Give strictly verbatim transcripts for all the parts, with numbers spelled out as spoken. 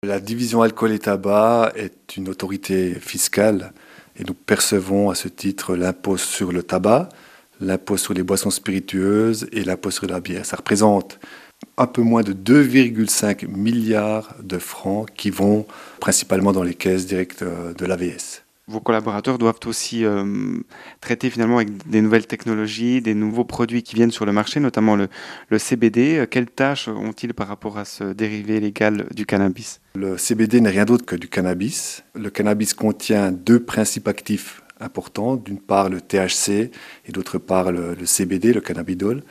La division alcool et tabac est une autorité fiscale et nous percevons à ce titre l'impôt sur le tabac, l'impôt sur les boissons spiritueuses et l'impôt sur la bière. Ça représente un peu moins de deux virgule cinq milliards de francs qui vont principalement dans les caisses directes de l'A V S. Vos collaborateurs doivent aussi euh, traiter finalement avec des nouvelles technologies, des nouveaux produits qui viennent sur le marché, notamment le, le C B D. Quelles tâches ont-ils par rapport à ce dérivé légal du cannabis? Le C B D n'est rien d'autre que du cannabis. Le cannabis contient deux principes actifs importants. D'une part le T H C et d'autre part le, le C B D, le cannabidol.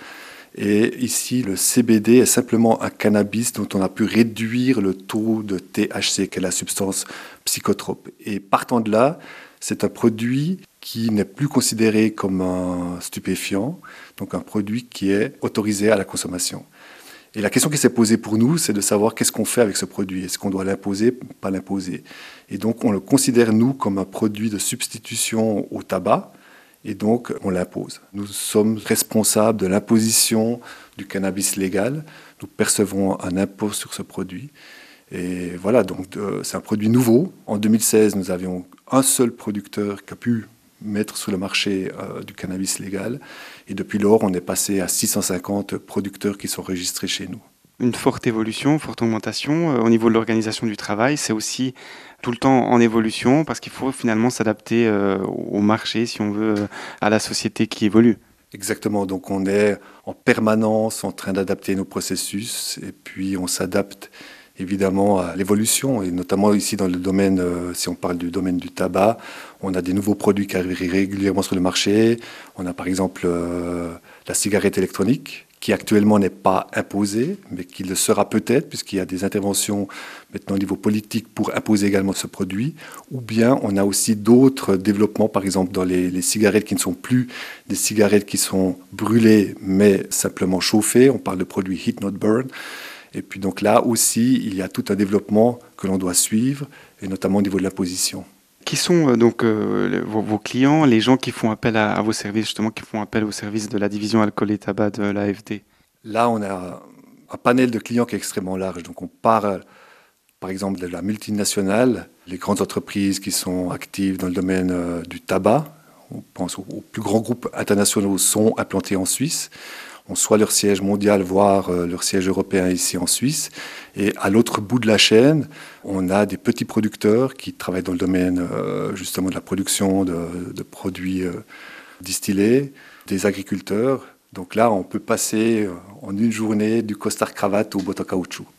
Et ici, le C B D est simplement un cannabis dont on a pu réduire le taux de T H C, qui est la substance psychotrope. Et partant de là, c'est un produit qui n'est plus considéré comme un stupéfiant, donc un produit qui est autorisé à la consommation. Et la question qui s'est posée pour nous, c'est de savoir qu'est-ce qu'on fait avec ce produit. Est-ce qu'on doit l'imposer, pas l'imposer? Et donc, on le considère, nous, comme un produit de substitution au tabac. Et donc, on l'impose. Nous sommes responsables de l'imposition du cannabis légal. Nous percevons un impôt sur ce produit. Et voilà, donc euh, c'est un produit nouveau. En deux mille seize, nous avions un seul producteur qui a pu mettre sur le marché euh, du cannabis légal. Et depuis lors, on est passé à six cent cinquante producteurs qui sont enregistrés chez nous. Une forte évolution, forte augmentation. Euh, au niveau de l'organisation du travail, c'est aussi tout le temps en évolution parce qu'il faut finalement s'adapter euh, au marché, si on veut, euh, à la société qui évolue. Exactement, donc on est en permanence en train d'adapter nos processus et puis on s'adapte évidemment à l'évolution et notamment ici dans le domaine, euh, si on parle du domaine du tabac, on a des nouveaux produits qui arrivent régulièrement sur le marché. On a par exemple euh, la cigarette électronique qui actuellement n'est pas imposée, mais qui le sera peut-être, puisqu'il y a des interventions maintenant au niveau politique pour imposer également ce produit. Ou bien on a aussi d'autres développements, par exemple dans les, les cigarettes qui ne sont plus des cigarettes qui sont brûlées, mais simplement chauffées. On parle de produits Heat Not Burn. Et puis donc là aussi, il y a tout un développement que l'on doit suivre, et notamment au niveau de l'imposition. Qui sont euh, donc euh, vos, vos clients, les gens qui font appel à, à vos services, justement, qui font appel aux services de la division alcool et tabac de l'A F D? Là, on a un panel de clients qui est extrêmement large. Donc on parle, par exemple, de la multinationale, les grandes entreprises qui sont actives dans le domaine euh, du tabac. On pense aux, aux plus grands groupes internationaux sont implantés en Suisse. On soit leur siège mondial, voire euh, leur siège européen ici en Suisse. Et à l'autre bout de la chaîne, on a des petits producteurs qui travaillent dans le domaine euh, justement de la production de, de produits euh, distillés, des agriculteurs. Donc là, on peut passer euh, en une journée du costard cravate au bottes en caoutchouc.